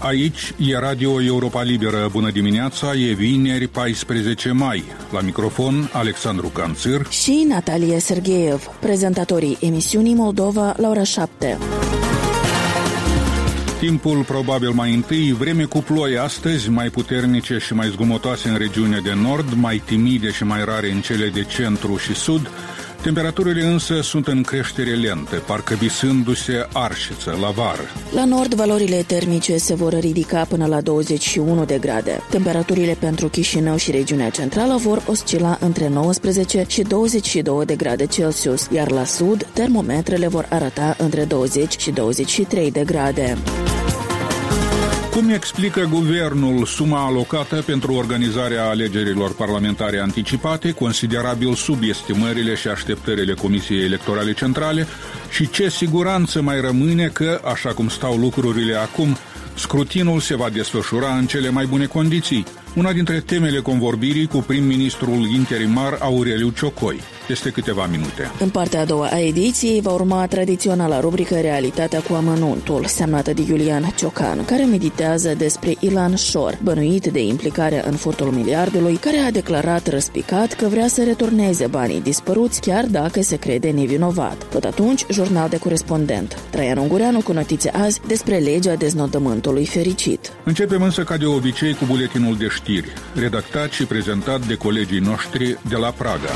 Aici e Radio Europa Liberă. Bună dimineața, e vineri 14 mai. La microfon Alexandru Canțir și Natalia Sergeev, prezentatorii emisiunii Moldova la ora 7. Timpul probabil mai întâi, vreme cu ploi astăzi, mai puternice și mai zgumotoase în regiunea de nord, mai timide și mai rare în cele de centru și sud. Temperaturile însă sunt în creștere lentă, parcă visându-se Arșiță, la vară. La nord, valorile termice se vor ridica până la 21 de grade. Temperaturile pentru Chișinău și regiunea centrală vor oscila între 19 și 22 de grade Celsius, iar la sud, termometrele vor arăta între 20 și 23 de grade. Cum explică guvernul suma alocată pentru organizarea alegerilor parlamentare anticipate, considerabil sub estimările și așteptările Comisiei Electorale Centrale, și ce siguranță mai rămâne că, așa cum stau lucrurile acum, scrutinul se va desfășura în cele mai bune condiții? Una dintre temele convorbirii cu prim-ministrul interimar Aureliu Ciocoi. Peste câteva minute. În partea a doua a ediției va urma tradiționala rubrică Realitatea cu amănuntul, semnată de Iulian Ciocan, care meditează despre Ilan Șor, bănuit de implicarea în furtul miliardului, care a declarat răspicat că vrea să returneze banii dispăruți, chiar dacă se crede nevinovat. Tot atunci, jurnal de corespondent. Traian Ungureanu cu notițe azi despre legea deznodământului fericit. Începem însă ca de obicei cu buletinul de știri, redactat și prezentat de colegii noștri de la Praga.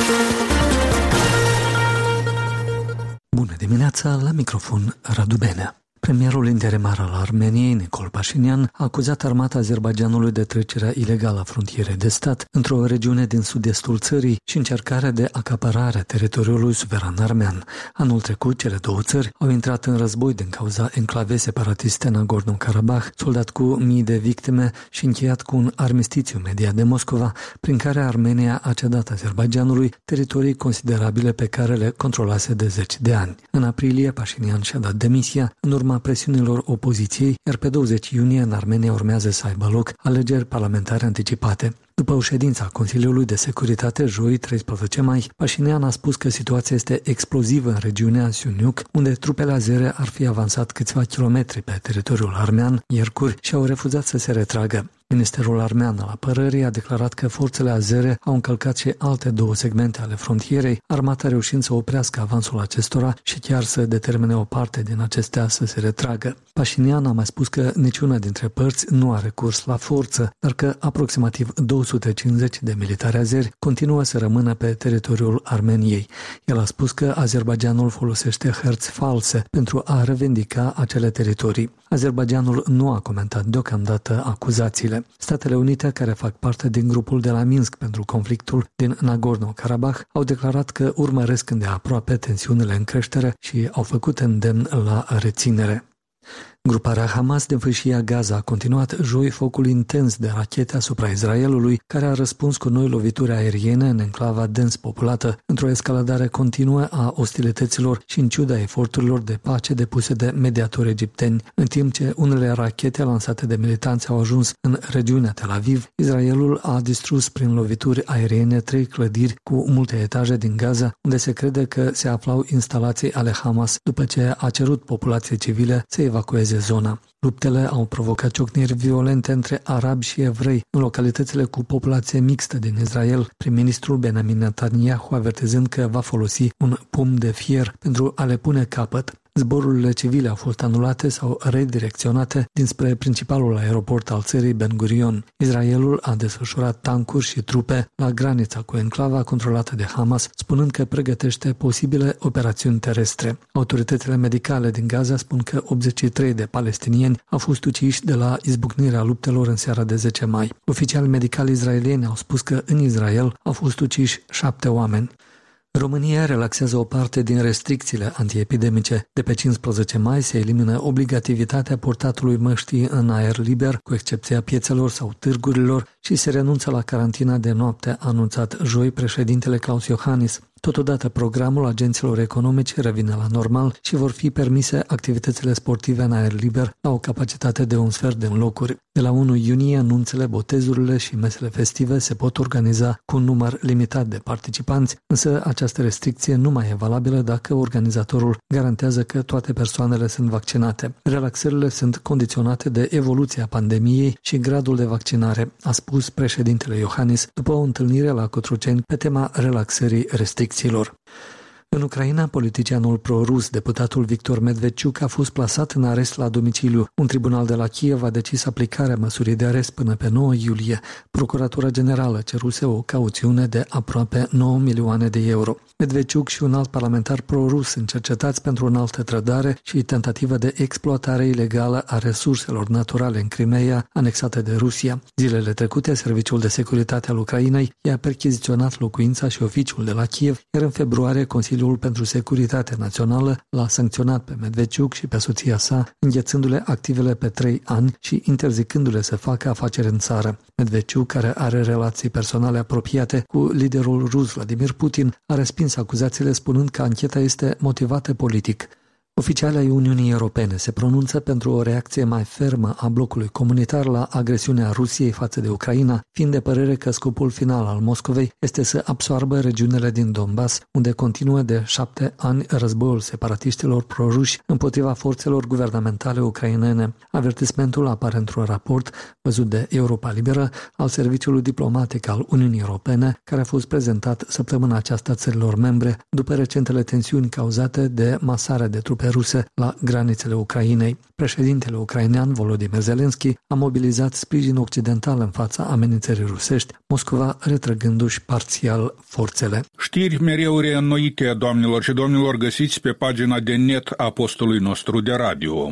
Bună dimineața, la microfon Radu Benea. Premierul interimar al Armeniei, Nicol Pașinian, a acuzat armata Azerbaidjanului de trecerea ilegală a frontierei de stat într-o regiune din sud-estul țării și încercarea de acaparare a teritoriului suveran armean. Anul trecut, cele două țări au intrat în război din cauza enclavei separatiste Nagorno-Karabakh, soldat cu mii de victime și încheiat cu un armistițiu mediat de Moscova, prin care Armenia a cedat Azerbaidjanului teritorii considerabile pe care le controlase de 10 de ani. În aprilie, Pașinian și-a dat demisia în urma presiunilor opoziției, iar pe 20 iunie în Armenia urmează să aibă loc alegeri parlamentare anticipate. După o ședință a Consiliului de Securitate, joi 13 mai, Pașinian a spus că situația este explozivă în regiunea Siuniuc, unde trupele azere ar fi avansat câțiva kilometri pe teritoriul armean, miercuri, și au refuzat să se retragă. Ministerul armean al apărării a declarat că forțele azere au încălcat și alte două segmente ale frontierei, armata reușind să oprească avansul acestora și chiar să determine o parte din acestea să se retragă. Pașinian a mai spus că niciuna dintre părți nu are recurs la forță, dar că aproximativ 250 de militari azeri continuă să rămână pe teritoriul Armeniei. El a spus că Azerbaidjanul folosește hărți false pentru a revendica acele teritorii. Azerbaidjanul nu a comentat deocamdată acuzațiile. Statele Unite, care fac parte din grupul de la Minsk pentru conflictul din Nagorno-Karabakh, au declarat că urmăresc îndeaproape tensiunile în creștere și au făcut îndemn la reținere. Gruparea Hamas din fâșia Gaza a continuat joi focul intens de rachete asupra Israelului, care a răspuns cu noi lovituri aeriene în enclava dens populată, într-o escaladare continuă a ostilităților și în ciuda eforturilor de pace depuse de mediatori egipteni. În timp ce unele rachete lansate de militanți au ajuns în regiunea Tel Aviv, Israelul a distrus prin lovituri aeriene 3 clădiri cu multe etaje din Gaza, unde se crede că se aflau instalații ale Hamas, după ce a cerut populației civile să evacueze zona. Luptele au provocat ciocniri violente între arabi și evrei în localitățile cu populație mixtă din Israel, prim-ministrul Benjamin Netanyahu avertizând că va folosi un pumn de fier pentru a le pune capăt. Zborurile civile au fost anulate sau redirecționate dinspre principalul aeroport al țării Ben Gurion. Israelul a desfășurat tancuri și trupe la granița cu enclava controlată de Hamas, spunând că pregătește posibile operațiuni terestre. Autoritățile medicale din Gaza spun că 83 de palestinieni au fost uciși de la izbucnirea luptelor în seara de 10 mai. Oficiali medicali israelieni au spus că în Israel au fost uciși 7 oameni. România relaxează o parte din restricțiile antiepidemice. De pe 15 mai se elimină obligativitatea purtatului măștii în aer liber, cu excepția piețelor sau târgurilor, și se renunță la carantina de noapte, a anunțat joi președintele Klaus Iohannis. Totodată, programul agenților economici revine la normal și vor fi permise activitățile sportive în aer liber la o capacitate de 1/3 din locuri. De la 1 iunie, anunțele, botezurile și mesele festive se pot organiza cu un număr limitat de participanți, însă această restricție nu mai e valabilă dacă organizatorul garantează că toate persoanele sunt vaccinate. Relaxările sunt condiționate de evoluția pandemiei și gradul de vaccinare, a spus președintele Iohannis după o întâlnire la Cotroceni pe tema relaxării restricțiilor. În Ucraina, politicianul pro-rus, deputatul Victor Medvedciuc, a fost plasat în arest la domiciliu. Un tribunal de la Kiev a decis aplicarea măsurii de arest până pe 9 iulie. Procuratura Generală ceruse o cauțiune de aproape 9 milioane de euro. Medvedciuc și un alt parlamentar pro-rus sunt cercetați pentru înaltă trădare și tentativă de exploatare ilegală a resurselor naturale în Crimeea, anexate de Rusia. Zilele trecute, Serviciul de Securitate al Ucrainei i-a perchiziționat locuința și oficiul de la Kiev, iar în februarie Consiliul pentru Securitate Națională l-a sancționat pe Medvedciuc și pe soția sa, înghețându-le activele pe 3 ani și interzicându-le să facă afaceri în țară. Medvedciuc, care are relații personale apropiate cu liderul rus Vladimir Putin, a respins acuzațiile spunând că ancheta este motivată politic. Oficialii ai Uniunii Europene se pronunță pentru o reacție mai fermă a blocului comunitar la agresiunea Rusiei față de Ucraina, fiind de părere că scopul final al Moscovei este să absoarbă regiunile din Donbass, unde continuă de 7 ani războiul separatiștilor proruși împotriva forțelor guvernamentale ucrainene. Avertismentul apare într-un raport văzut de Europa Liberă al Serviciului Diplomatic al Uniunii Europene, care a fost prezentat săptămâna aceasta țărilor membre după recentele tensiuni cauzate de masarea de trupe ruse la granițele Ucrainei. Președintele ucrainean Volodymyr Zelensky a mobilizat sprijin occidental în fața amenințării rusești, Moscova retrăgându-și parțial forțele. Știri mereu reînnoite, doamnelor și domnilor, găsiți pe pagina de net a postului nostru de radio,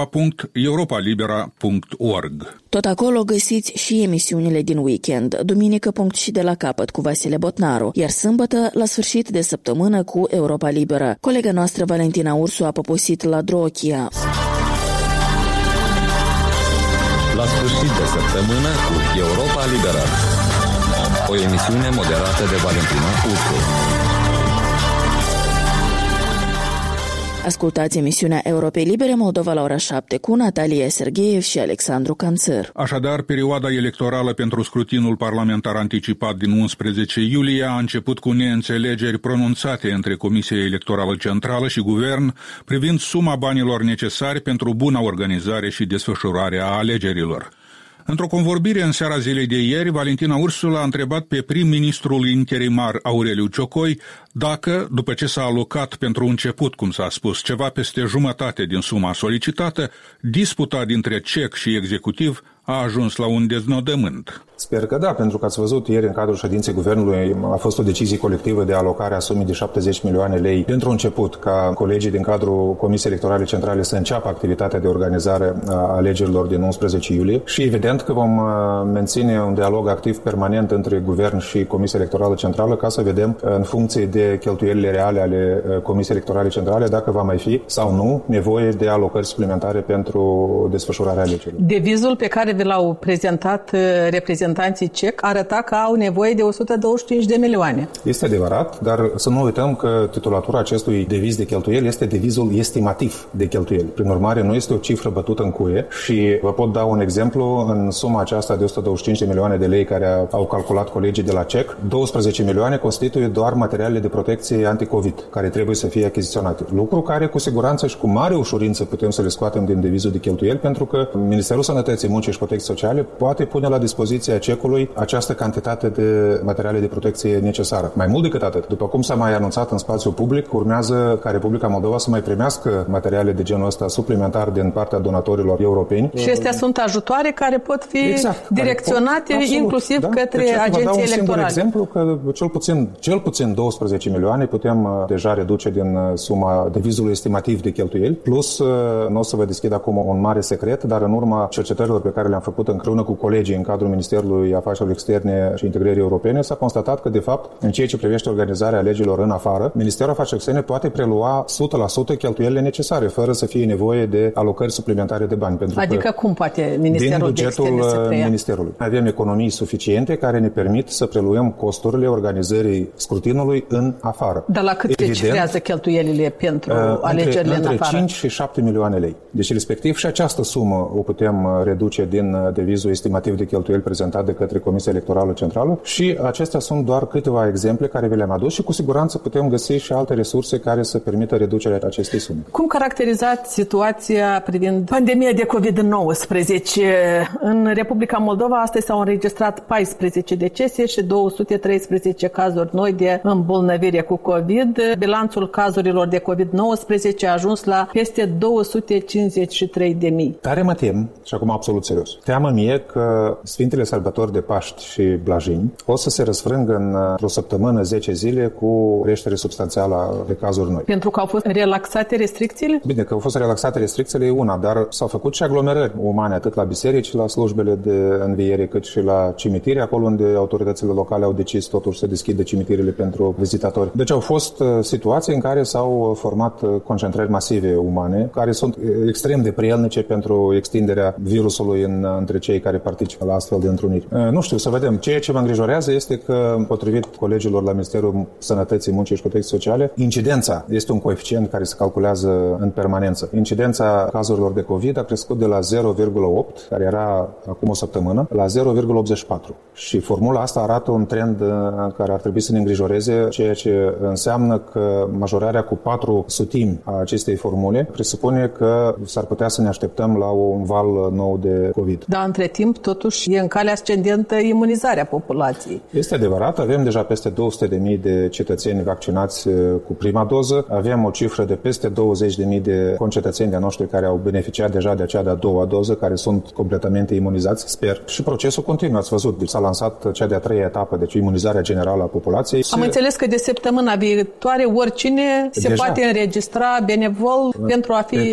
moldova.europalibera.org. Tot acolo găsiți și emisiunile din weekend, duminică punct și de la capăt cu Vasile Botnaru, iar sâmbătă la sfârșit de săptămână cu Europa Liberă. Colega noastră Valentina Ursu a poposit la Drochia. La sfârșit de săptămână cu Europa Liberă. O emisiune moderată de Valentina Ursu. Ascultați emisiunea Europei Libere Moldova la ora 7 cu Natalia Sergeev și Alexandru Canțăr. Așadar, perioada electorală pentru scrutinul parlamentar anticipat din 11 iulie a început cu neînțelegeri pronunțate între Comisia Electorală Centrală și Guvern privind suma banilor necesari pentru buna organizare și desfășurare a alegerilor. Într-o convorbire în seara zilei de ieri, Valentina Ursu a întrebat pe prim-ministrul interimar Aureliu Ciocoi dacă, după ce s-a alocat pentru început, cum s-a spus, ceva peste jumătate din suma solicitată, disputa dintre CEC și executiv a ajuns la un deznodământ. Sper că da, pentru că ați văzut ieri în cadrul ședinței Guvernului a fost o decizie colectivă de alocare a sumei de 70 milioane lei pentru început, ca colegii din cadrul Comisiei Electorale Centrale să înceapă activitatea de organizare a alegerilor din 11 iulie și evident că vom menține un dialog activ permanent între Guvern și Comisia Electorală Centrală ca să vedem în funcție de cheltuielile reale ale Comisiei Electorale Centrale dacă va mai fi sau nu nevoie de alocări suplimentare pentru desfășurarea alegerilor. Devizul pe care vi l-au prezentat reprezentanții CEC arăta că au nevoie de 125 de milioane. Este adevărat, dar să nu uităm că titulatura acestui deviz de cheltuieli este devizul estimativ de cheltuieli. Prin urmare, nu este o cifră bătută în cuie și vă pot da un exemplu. În suma aceasta de 125 de milioane de lei care au calculat colegii de la CEC, 12 milioane constituie doar materialele de protecție anti-COVID care trebuie să fie achiziționate. Lucru care cu siguranță și cu mare ușurință putem să le scoatem din devizul de cheltuieli pentru că Ministerul Sănătății, Muncii și Protecției Sociale poate pune la dispoziția CEC-ului această cantitate de materiale de protecție necesară. Mai mult decât atât, după cum s-a mai anunțat în spațiu public, urmează ca Republica Moldova să mai primească materiale de genul ăsta suplimentar din partea donatorilor europeni. Și acestea sunt ajutoare care pot fi direcționate inclusiv către agenții electorale. Un exemplu că cel puțin 12 milioane putem deja reduce din suma devizului estimativ de cheltuieli, plus nu o să vă deschid acum un mare secret, dar în urma cercetărilor pe care le-am le-am făcut împreună cu colegii în cadrul Ministerului Afacerilor Externe și Integrării Europene, s-a constatat că, de fapt, în ceea ce privește organizarea alegerilor în afară, Ministerul Afacerilor Externe poate prelua 100% cheltuielile necesare, fără să fie nevoie de alocări suplimentare de bani. Pentru adică cum poate Ministerul de Externe să preia? Ministerului. Avem economii suficiente care ne permit să preluăm costurile organizării scrutinului în afară. Dar la cât se cifrează cheltuielile pentru alegerile în afară? Între 5 și 7 milioane lei. Deci, respectiv, și această sumă o putem reduce din devizul estimativ de cheltuieli prezentat de către Comisia Electorală Centrală și acestea sunt doar câteva exemple care vi le-am adus și cu siguranță putem găsi și alte resurse care să permită reducerea acestei sume. Cum caracterizați situația privind pandemia de COVID-19? În Republica Moldova astăzi s-au înregistrat 14 decese și 213 cazuri noi de îmbolnăvire cu COVID. Bilanțul cazurilor de COVID-19 a ajuns la peste 253.000. Tare mă tem, și acum absolut serios, teamă mie că Sfintele Sărbători de Paști și Blajini o să se răsfrângă într-o săptămână, 10 zile, cu creștere substanțială de cazuri noi. Pentru că au fost relaxate restricțiile? Bine, că au fost relaxate restricțiile e una, dar s-au făcut și aglomerări umane, atât la biserici, la slujbele de înviere, cât și la cimitire, acolo unde autoritățile locale au decis totuși să deschidă cimitirele pentru vizitatori. Deci au fost situații în care s-au format concentrări masive umane, care sunt extrem de prielnice pentru extinderea virusului între cei care participă la astfel de întruniri. Nu știu, să vedem. Ceea ce mă îngrijorează este că, potrivit colegilor la Ministerul Sănătății, Muncii și Protecției Sociale, incidența este un coeficient care se calculează în permanență. Incidența cazurilor de COVID a crescut de la 0,8, care era acum o săptămână, la 0,84. Și formula asta arată un trend care ar trebui să ne îngrijoreze, ceea ce înseamnă că majorarea cu 4 sutimi a acestei formule presupune că s-ar putea să ne așteptăm la un val nou de COVID. Dar între timp, totuși, e în cale ascendentă imunizarea populației. Este adevărat, avem deja peste 200.000 de cetățeni vaccinați cu prima doză, avem o cifră de peste 20.000 de concetățeni de-a noștri care au beneficiat deja de acea de-a doua doză, care sunt completamente imunizați, sper. Și procesul continuă, ați văzut, s-a lansat cea de-a treia etapă, deci imunizarea generală a populației. Am înțeles că de săptămâna viitoare oricine se poate înregistra benevol pentru a fi pe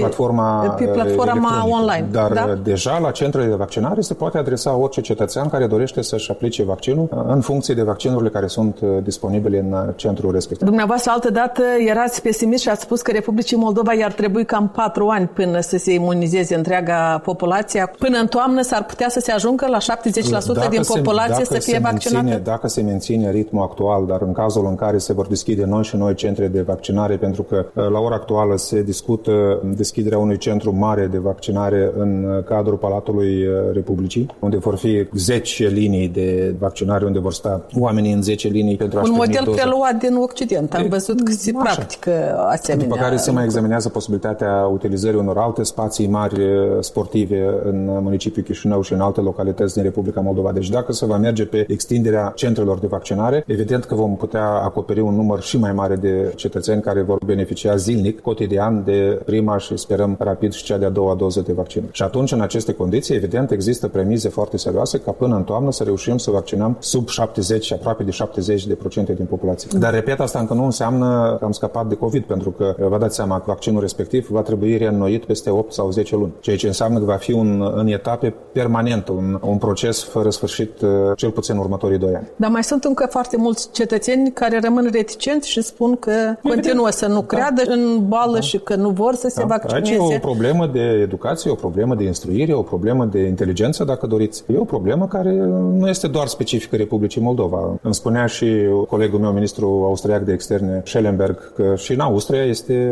platforma online. Dar deja la centrele de vaccinare se poate adresa orice cetățean care dorește să-și aplice vaccinul în funcție de vaccinurile care sunt disponibile în centrul respectiv. Dumneavoastră, altădată, erați pesimist și ați spus că Republicii Moldova i-ar trebui cam 4 ani până să se imunizeze întreaga populație. Până în toamnă s-ar putea să se ajungă la 70% din populație să fie vaccinată? Dacă se menține ritmul actual, dar în cazul în care se vor deschide noi și noi centre de vaccinare, pentru că la ora actuală se discută deschiderea unui centru mare de vaccinare în cadrul Palatului Republicii, unde vor fi 10 linii de vaccinare, unde vor sta oamenii în 10 linii pentru a-și primi model preluat din Occident. Am văzut că se practică asemenea. După care se mai examinează posibilitatea utilizării unor alte spații mari sportive în municipiul Chișinău și în alte localități din Republica Moldova. Deci dacă se va merge pe extinderea centrelor de vaccinare, evident că vom putea acoperi un număr și mai mare de cetățeni care vor beneficia zilnic, cotidian, de prima și sperăm rapid și cea de-a doua doză de vaccin. Și atunci, în aceste condiții, evident, există premize foarte serioase ca până în toamnă să reușim să vaccinăm sub 70, aproape de 70% din populație. Dar, repet, asta încă nu înseamnă că am scăpat de COVID, pentru că vă dați seama că vaccinul respectiv va trebui reînnoit peste 8 sau 10 luni, ceea ce înseamnă că va fi în etape permanent, un proces fără sfârșit, cel puțin următorii 2 ani. Dar mai sunt încă foarte mulți cetățeni care rămân reticenți și spun că continuă să nu creadă în boală și că nu vor să se vaccineze. Aici e o problemă de educație, o problemă de instruire, o problemă de inteligență, dacă doriți. E o problemă care nu este doar specifică Republicii Moldova. Îmi spunea și colegul meu, ministrul austriac de externe, Schellenberg, că și în Austria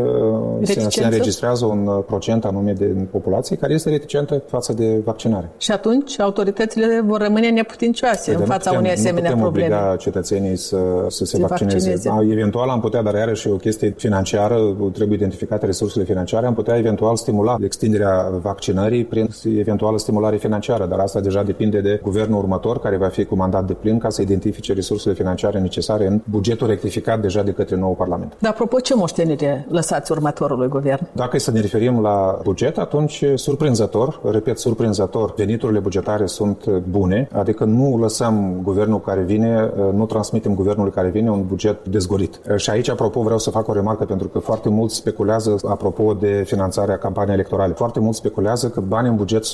se înregistrează un procent anume de populație care este reticentă față de vaccinare. Și atunci autoritățile vor rămâne neputincioase în fața unei asemenea probleme. Nu putem obliga cetățenii să se vaccineze. Eventual am putea, dar iarăși o chestie financiară, trebuie identificate resursele financiare, am putea eventual stimula extinderea vaccinării prin eventuală stimulare financiară, dar asta deja depinde de guvernul următor, care va fi cu mandat de plin ca să identifice resursele financiare necesare în bugetul rectificat deja de către nou Parlament. Dar apropo, ce moștenire lăsați următorului guvern? Dacă să ne referim la buget, atunci surprinzător, veniturile bugetare sunt bune, adică nu lăsăm guvernul care vine, nu transmitem guvernului care vine un buget dezgolit. Și aici, apropo, vreau să fac o remarcă, pentru că foarte mulți speculează apropo de finanțarea campaniei electorale. Foarte mulți speculează că bani în buget sunt, într-adevăr,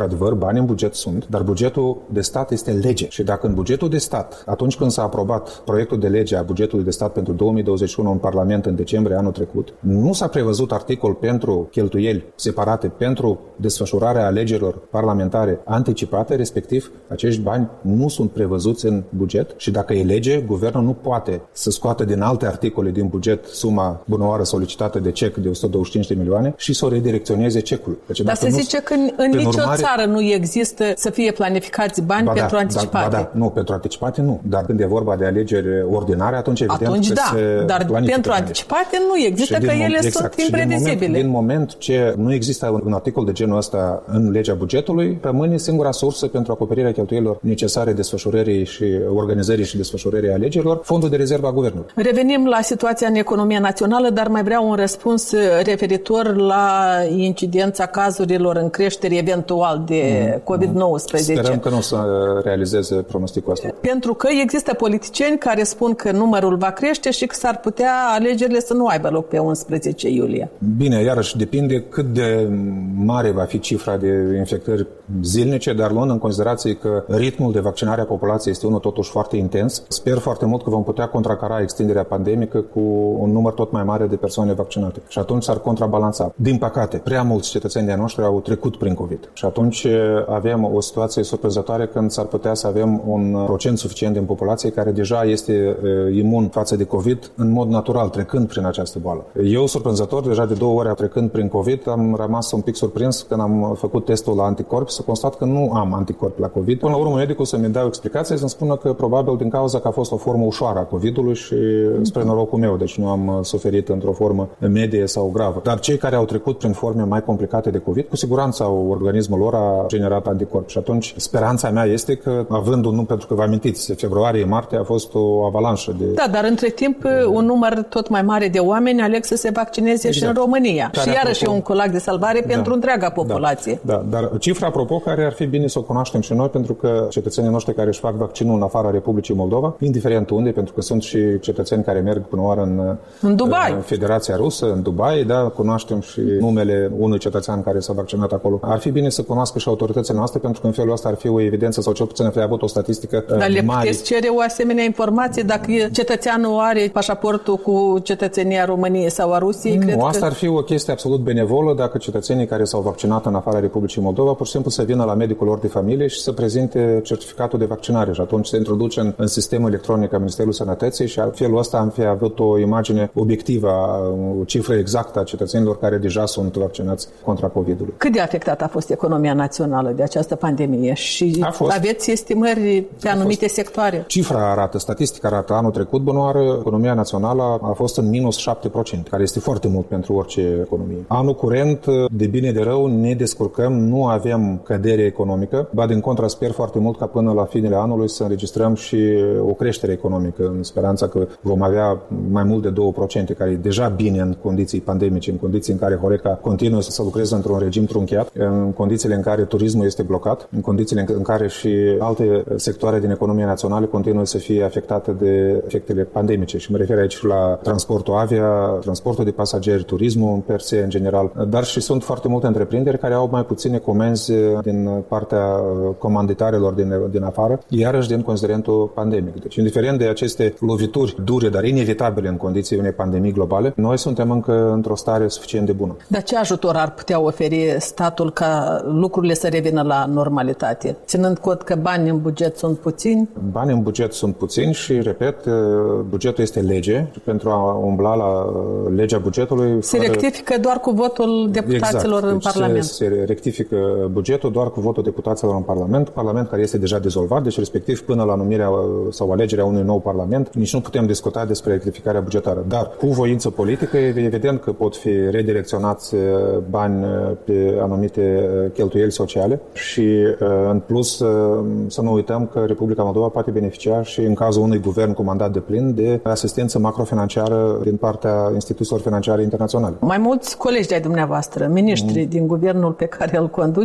într-adevăr, bani în buget sunt, dar bugetul de stat este lege. Și dacă în bugetul de stat, atunci când s-a aprobat proiectul de lege a bugetului de stat pentru 2021 în Parlament în decembrie anul trecut, nu s-a prevăzut articol pentru cheltuieli separate pentru desfășurarea alegerilor parlamentare anticipate, respectiv acești bani nu sunt prevăzuți în buget și dacă e lege, guvernul nu poate să scoată din alte articole din buget suma bunăoară solicitată de cec de 125 de milioane și să o redirecționeze cecul. Deci, dar se zice că în nicio țară nu există să fie planificați bani pentru anticipate. Nu, pentru anticipate nu. Dar când e vorba de alegeri ordinare, atunci evident că se dar pentru anticipate nu există, că ele sunt imprevizibile. Din moment ce nu există un articol de genul ăsta în legea bugetului, rămâne singura sursă pentru acoperirea cheltuielilor necesare desfășurării și organizării și desfășurării alegerilor, fondul de rezervă a guvernului. Revenim la situația în economia națională, dar mai vreau un răspuns referitor la incidența cazurilor în creștere eventual de COVID-19. Sperăm că nu o să realizeze pronosticul ăsta. Pentru că există politicieni care spun că numărul va crește și că s-ar putea alegerile să nu aibă loc pe 11 iulie. Bine, iarăși depinde cât de mare va fi cifra de infectări zilnice, dar luând în considerație că ritmul de vaccinare a populației este unul totuși foarte intens, sper foarte mult că vom putea contracara extinderea pandemică cu un număr tot mai mare de persoane vaccinate. Și atunci s-ar contrabalanța. Din păcate, prea mulți cetățeni de-ai noștri au trecut prin COVID. Și atunci avem o situație surprinzătoare când s-ar putea să avem un procent suficient din populație care deja este imun față de COVID în mod natural, trecând prin această boală. Eu, surprinzător, deja de 2 ori trecând prin COVID, am rămas un pic surprins când am făcut testul la anticorpi să constat că nu am anticorpi la COVID. Până la urmă, medicul să-mi dea o explicație, să-mi spună că probabil din cauza că a fost o formă ușoară a COVID-ului și spre norocul meu, deci nu am suferit într-o formă medie sau gravă. Dar cei care au trecut prin forme mai complicate de COVID, cu siguranță organismul lor a generat anticorpi. Și atunci speranța mea este că, având un număr, pentru că vă amintiți, februarie-martie a fost o avalanșă de... Da, dar între timp un număr tot mai mare de oameni aleg să se vaccineze exact. Și în România. Care, și iarăși e un colac de salvare pentru întreaga populație. Da, dar cifra, apropo, care ar fi bine să o cunoaștem și noi, pentru că cetățenii noștri care își fac vaccinul în afara Republicii Moldova, indiferent unde, pentru că sunt și cetățeni care merg până oară în Dubai, în Federația Rusă, în Dubai, da, cunoaștem și numele unui cetățean care s-a vaccinat acolo. Ar fi bine să cunoască și autoritățile noastre, pentru că în felul ăsta ar fi o evidență sau cel puțin ar fi avut o statistică dar le puteți cere o asemenea informație dacă cetățeanul are pașaportul cu cetățenia României sau a Rusiei? Nu, asta ar fi o chestie absolut benevolă dacă cetățenii care s-au vaccinat în afara Republicii Moldova pur și simplu să vină la medicul lor de familie și să prezinte certificatul de vaccinare și atunci se introduce în sistemul electronic al Ministerului Sănătății și în felul ăsta am fi avut o imagine obiectivă, o cifră exactă a cetățenilor care deja sunt vaccinați contra COVID-ului. Cât de afectată a fost economia națională de această pandemie și aveți estimări pe anumite sectoare? Cifra arată, statistica arată, anul trecut, bunoară, economia națională a fost în minus 7%, care este foarte mult pentru orice economie. Anul curent, de bine de rău, ne descurcăm, nu avem cădere economică, ba din contra sper foarte mult ca până la finele anului să înregistrăm și o creștere economică, în speranța că vom avea mai mult de 2%, care e deja bine în condiții pandemice, în condiții în care Horeca continuă să lucreze într-un regim trunchiat, în condițiile în care turismul este blocat, în condițiile în care și alte sectoare din economia națională continuă să fie afectate de efectele pandemice. Și mă refer aici la transportul avia, transportul de pasageri, turismul în per se, în general, dar și sunt foarte multe întreprinderi care au mai puține comenzi din partea comanditarilor din afară, iarăși din considerentul pandemic. Deci, indiferent de aceste lovituri dure, dar inevitabile în condiții unei pandemii globale, noi suntem încă într-o stare suficient de bună. Dar ce ajutor ar putea oferi statul ca lucrurile să revină la normalitate? Ținând cont că bani în buget sunt puțini? Bani în buget sunt puțini și, repet, bugetul este lege și pentru a umbla la legea bugetului... Se rectifică doar cu votul deputaților în Parlament. Se rectifică bugetul doar cu votul deputaților în Parlament care este deja dizolvat, deci respectiv până la numirea sau alegerea unui nou Parlament, nici nu putem discuta despre rectificarea bugetară. Dar cu voință politică, evident că pot fi redirecționați bani pe anumite cheltuieli sociale și, în plus, să nu uităm că Republica Moldova poate beneficia și în cazul unui guvern cu mandat deplin de asistență macrofinanciară din partea instituțiilor financiare internaționale. Mai mulți colegi de-ai dumneavoastră, miniștri din guvernul pe care îl conduceți,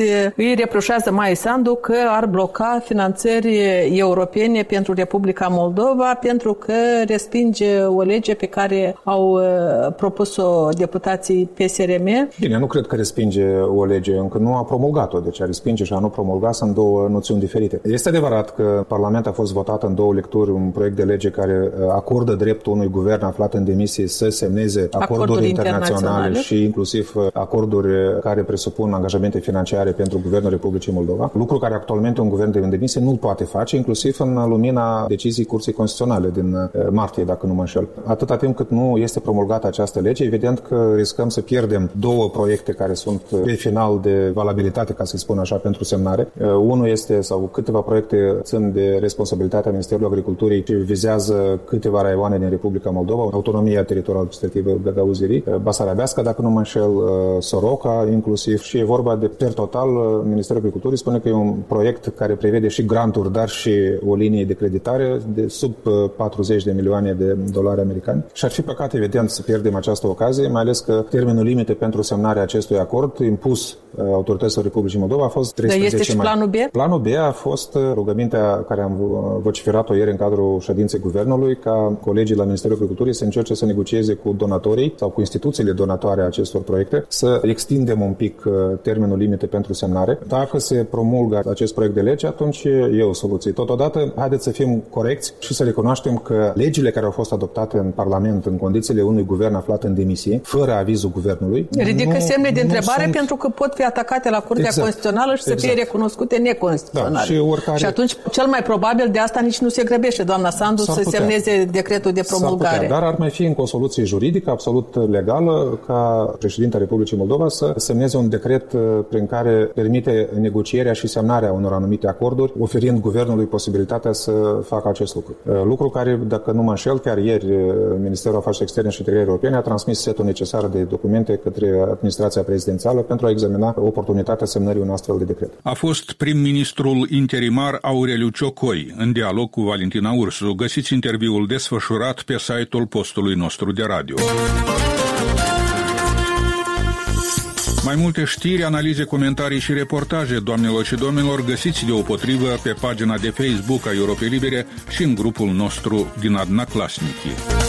îi reproșează Maia Sandu că ar bloca finanțări europene pentru Republica Moldova pentru că respinge o lege pe care au propus-o deputații PSRM. Bine, nu cred că respinge o lege, încă nu a promulgat-o, deci a respinge și a nu promulga sunt două noțiuni diferite. Este adevărat că Parlamentul a fost votat în două lecturi un proiect de lege care acordă dreptul unui guvern aflat în demisie să semneze acorduri internaționale și inclusiv acorduri care presupun angajamente financiare pentru Guvernul Republicii Moldova, lucru care actualmente un guvern de demisie nu poate face, inclusiv în lumina deciziei Curții Constituționale din martie, dacă nu mă înșel. Atâta timp cât nu este promulgată această lege, evident că riscăm să pierdem două proiecte care sunt pe final de valabilitate, ca să spun așa, pentru semnare. Unul este, sau câteva proiecte țin de responsabilitatea Ministerului Agriculturii și vizează câteva raioane din Republica Moldova, autonomia teritorială administrativă Gagauzirii, Basarabeasca, dacă nu mă înșel, Soroca, inclusiv, și e vorba de, per total, Ministerul Agriculturii spune că e un proiect care prevede și granturi, dar și o linie de creditare de sub 40 de milioane de dolari americani. Și ar fi păcat, evident, să pierdem această ocazie, mai ales că termenul limite pentru semnarea acestui acord impus autorităților Republicii Moldova a fost 13 mai. Dar este și planul B? Planul B a fost rugămintea care am vociferat-o ieri în cadrul ședinței Guvernului ca colegii la Ministerul Agriculturii să încerce să negocieze cu donatorii sau cu instituțiile donatoare a acestor proiecte, să extindem un pic termenul limite pentru semnare. Dacă se promulgă acest proiect de lege, atunci e o soluție. Totodată, haideți să fim corecți și să recunoaștem că legile care au fost adoptate în Parlament în condițiile unui guvern aflat în demisie, fără avizul guvernului, ridică semne de întrebare pentru că pot fi atacate la Curtea Constituțională și să fie recunoscute neconstituționale. Da, și atunci, cel mai probabil, de asta nici nu se grăbește doamna Sandu să semneze decretul de promulgare. Dar ar mai fi încă o soluție juridică absolut legală ca președintele Republicii Moldova să semneze un decret prin care permite negocierea și semnarea unor anumite acorduri, oferind guvernului posibilitatea să facă acest lucru. Lucru care, dacă nu mă înșel, chiar ieri Ministerul Afacerilor Externe și Integrării Europene a transmis setul necesar de documente către administrația prezidențială pentru a examina oportunitatea semnării unui astfel de decret. A fost prim-ministrul interimar Aureliu Ciocoi, în dialog cu Valentina Ursu. Găsiți interviul desfășurat pe site-ul postului nostru de radio. Mai multe știri, analize, comentarii și reportaje, doamnelor și domnilor, găsiți deopotrivă pe pagina de Facebook a Europei Libere și în grupul nostru din Adnaclasnici.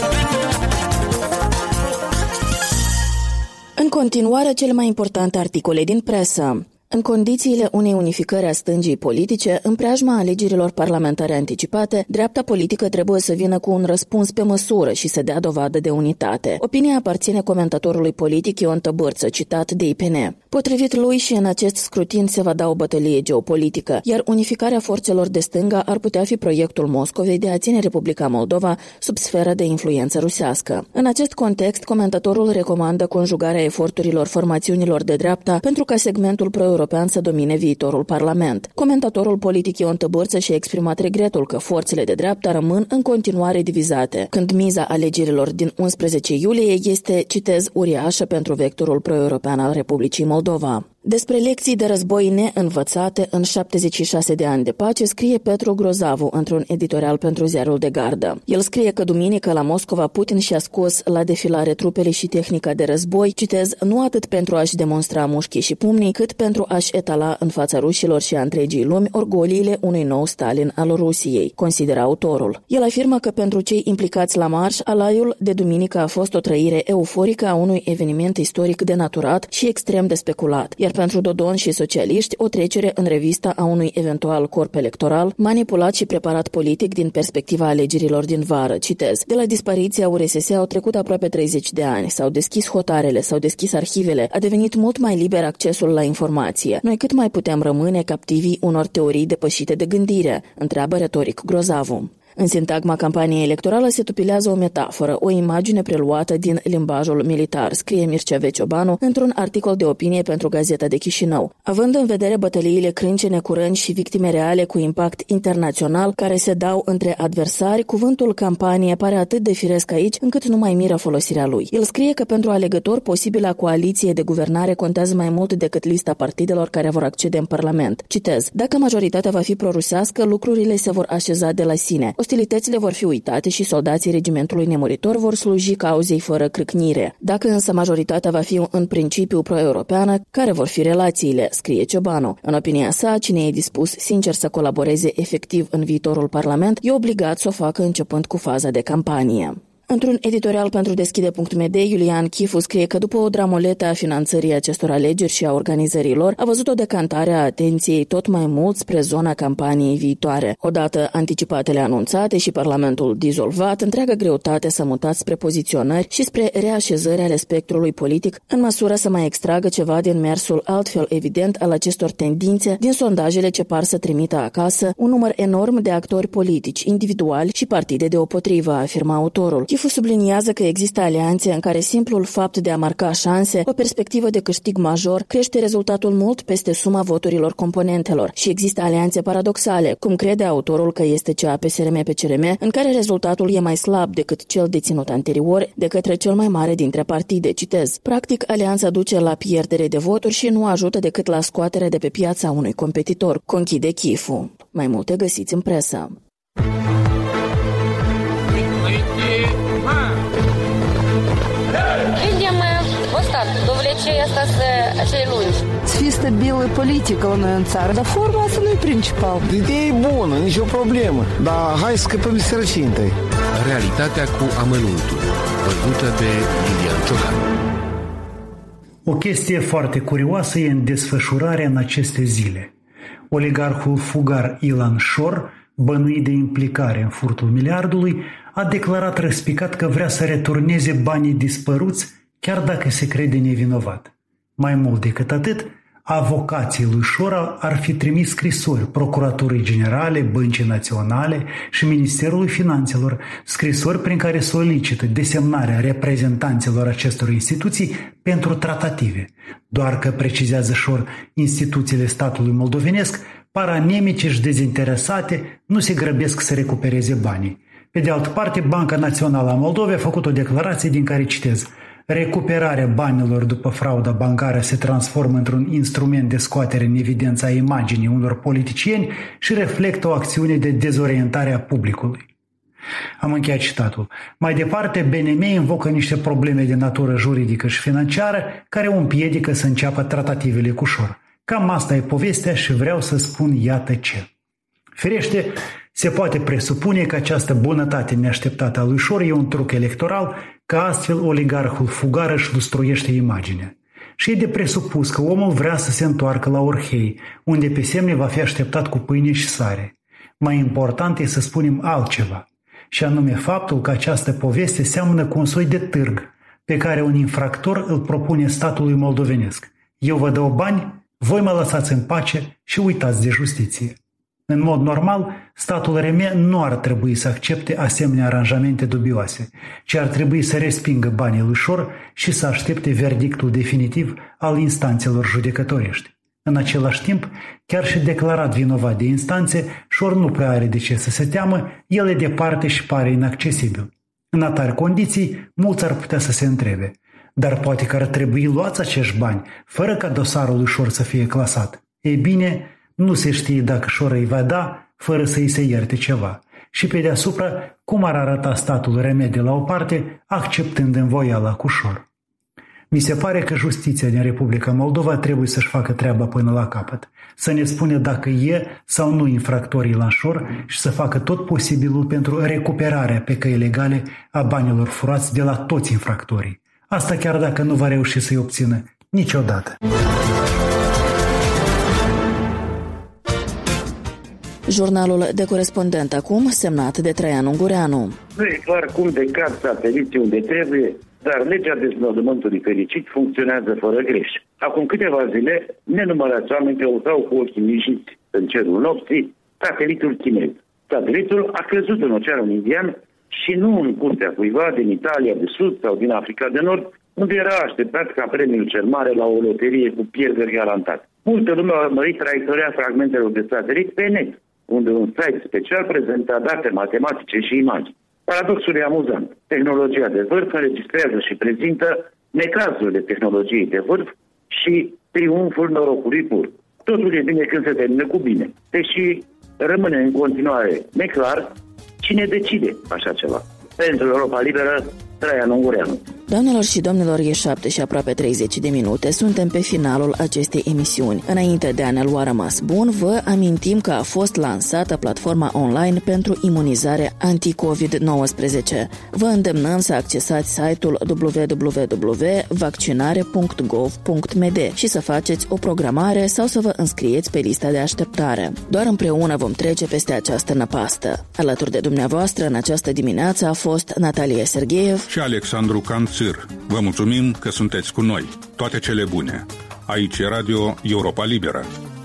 În continuare, cele mai importante articole din presă. În condițiile unei unificări a stângii politice, în preajma alegerilor parlamentare anticipate, dreapta politică trebuie să vină cu un răspuns pe măsură și să dea dovadă de unitate. Opinia aparține comentatorului politic Ion Tăbârță, citat de IPN. Potrivit lui, și în acest scrutin se va da o bătălie geopolitică, iar unificarea forțelor de stânga ar putea fi proiectul Moscovei de a ține Republica Moldova sub sfera de influență rusească. În acest context, comentatorul recomandă conjugarea eforturilor formațiunilor de dreapta pentru ca segmentul pro-european să domine viitorul Parlament. Comentatorul politic Ion Tăbârță și-a exprimat regretul că forțele de dreapta rămân în continuare divizate, când miza alegerilor din 11 iulie este, citez, uriașă pentru vectorul pro-european al Republicii Moldova. Despre lecții de război neînvățate în 76 de ani de pace scrie Petru Grozavu într-un editorial pentru Ziarul de Gardă. El scrie că duminică la Moscova Putin și-a scos la defilare trupele și tehnica de război, citez, nu atât pentru a-și demonstra mușchii și pumnii, cât pentru a-și etala în fața rușilor și a întregii lumi orgoliile unui nou Stalin al Rusiei, consideră autorul. El afirmă că pentru cei implicați la marș, alaiul de duminică a fost o trăire euforică a unui eveniment istoric denaturat și extrem de speculat, iar pentru Dodon și socialiști o trecere în revista a unui eventual corp electoral manipulat și preparat politic din perspectiva alegerilor din vară. Citez, de la dispariția URSS au trecut aproape 30 de ani, s-au deschis hotarele, s-au deschis arhivele, a devenit mult mai liber accesul la informație. Noi cât mai putem rămâne captivii unor teorii depășite de gândire? Întreabă retoric Grozavu. În sintagma campaniei electorale se tupilează o metaforă, o imagine preluată din limbajul militar, scrie Mircea Veciobanu într-un articol de opinie pentru Gazeta de Chișinău. Având în vedere bătăliile crâncene cu răni și victime reale cu impact internațional care se dau între adversari, cuvântul campanie pare atât de firesc aici încât nu mai miră folosirea lui. El scrie că pentru alegători posibila coaliție de guvernare contează mai mult decât lista partidelor care vor accede în Parlament. Citez, dacă majoritatea va fi prorusească, lucrurile se vor așeza de la sine. O ostilitățile vor fi uitate și soldații regimentului nemuritor vor sluji cauzei fără crâcnire. Dacă însă majoritatea va fi în principiu pro-europeană, care vor fi relațiile, scrie Ciobanu. În opinia sa, cine e dispus sincer să colaboreze efectiv în viitorul Parlament, e obligat să o facă începând cu faza de campanie. Într-un editorial pentru Deschide.md, Iulian Chifu scrie că după o dramoletă a finanțării acestor alegeri și a organizărilor, a văzut o decantare a atenției tot mai mult spre zona campaniei viitoare. Odată anticipatele anunțate și Parlamentul dizolvat, întreaga greutate s-a mutat spre poziționări și spre reașezări ale spectrului politic, în măsură să mai extragă ceva din mersul altfel evident al acestor tendințe din sondajele ce par să trimită acasă un număr enorm de actori politici, individuali și partide deopotrivă, afirma autorul. Chifu subliniază că există alianțe în care simplul fapt de a marca șanse, o perspectivă de câștig major, crește rezultatul mult peste suma voturilor componentelor și există alianțe paradoxale, cum crede autorul că este cea a PSRM-PCRM, în care rezultatul e mai slab decât cel deținut anterior de către cel mai mare dintre partide, citez. Practic, alianța duce la pierdere de voturi și nu ajută decât la scoaterea de pe piața unui competitor, conchide Chifu. Mai multe găsiți în presă. Видим остаток довлечения acei lungi. Să fie stabilă politică la noi în țară, dar forma asta nu e principal. Ideea e bună, nicio problemă, dar hai să scăpăm de sărăcie întâi. Realitatea cu amănuntul, văzută de Lilian Ciocan. O chestie foarte curioasă e în desfășurare în aceste zile. Oligarhul fugar Ilan Shor, bănuit de implicare în furtul miliardului, a declarat răspicat că vrea să returneze banii dispăruți, chiar dacă se crede nevinovat. Mai mult decât atât, avocații lui Shor ar fi trimis scrisori Procuraturii Generale, Băncii Naționale și Ministerului Finanțelor, scrisori prin care solicită desemnarea reprezentanților acestor instituții pentru tratative. Doar că, precizează Shor, instituțiile statului moldovenesc, paranemice și dezinteresate, nu se grăbesc să recupereze banii. Pe de altă parte, Banca Națională a Moldovei a făcut o declarație din care citez: recuperarea banilor după frauda bancară se transformă într-un instrument de scoatere în evidență a imaginii unor politicieni și reflectă o acțiune de dezorientare a publicului. Am încheiat citatul. Mai departe, BNM invocă niște probleme de natură juridică și financiară care o împiedică să înceapă tratativele cu Shor. Cam asta e povestea și vreau să spun iată ce. Firește, se poate presupune că această bunătate neașteptată a lui Shor e un truc electoral, că astfel oligarhul fugar își lustruiește imaginea. Și e de presupus că omul vrea să se întoarcă la Orhei, unde pe semne va fi așteptat cu pâine și sare. Mai important e să spunem altceva, și anume faptul că această poveste seamănă cu un soi de târg pe care un infractor îl propune statului moldovenesc. Eu vă dau bani, voi mă lăsați în pace și uitați de justiție. În mod normal, statul RM nu ar trebui să accepte asemenea aranjamente dubioase, ci ar trebui să respingă banii lui Shor și să aștepte verdictul definitiv al instanțelor judecătorești. În același timp, chiar și declarat vinovat de instanțe, Shor nu prea are de ce să se teamă, el e departe și pare inaccesibil. În atare condiții, mulți ar putea să se întrebe: dar poate că ar trebui luați acești bani, fără ca dosarul lui Shor să fie clasat. Ei bine, nu se știe dacă Shor îi va da, fără să îi se ierte ceva. Și pe deasupra, cum ar arăta statul RM de la o parte, acceptând învoiala cu Shor. Mi se pare că justiția din Republica Moldova trebuie să-și facă treaba până la capăt, să ne spune dacă e sau nu infractorii la Shor și să facă tot posibilul pentru recuperarea pe căi legale a banilor furați de la toți infractorii. Asta chiar dacă nu va reuși să-i obțină niciodată. Jurnalul de corespondent acum, semnat de Traian Ungureanu. Nu e clar cum decad sateliții unde trebuie, dar legea deznodământului fericit funcționează fără greș. Acum câteva zile, nenumărați oameni căutau cu ochii mijiți în cerul nopții satelitul chinez. Satelitul a căzut în Oceanul Indian și nu în curtea cuiva din Italia de Sud sau din Africa de Nord, unde era așteptat ca premiul cel mare la o loterie cu pierderi garantate. Multă lume a urmărit traiectoria fragmentelor de satelit pe net, unde un site special prezenta date matematice și imagini. Paradoxul e amuzant. Tehnologia de vârf înregistrează și prezintă necazurile tehnologiei de vârf și triumful norocului pur. Totul e bine când se termină cu bine, deși rămâne în continuare neclar Cine decide așa ceva? Pentru Europa Liberă, Traian Ungureanu. Doamnelor și domnilor, e 7 și aproape 30 de minute. Suntem pe finalul acestei emisiuni. Înainte de a ne lua rămas bun, vă amintim că a fost lansată platforma online pentru imunizare anti-COVID-19. Vă îndemnăm să accesați site-ul www.vaccinare.gov.md și să faceți o programare sau să vă înscrieți pe lista de așteptare. Doar împreună vom trece peste această năpastă. Alături de dumneavoastră în această dimineață a fost Natalia Sergeev și Alexandru Canțir. Vă mulțumim că sunteți cu noi. Toate cele bune. Aici e Radio Europa Liberă.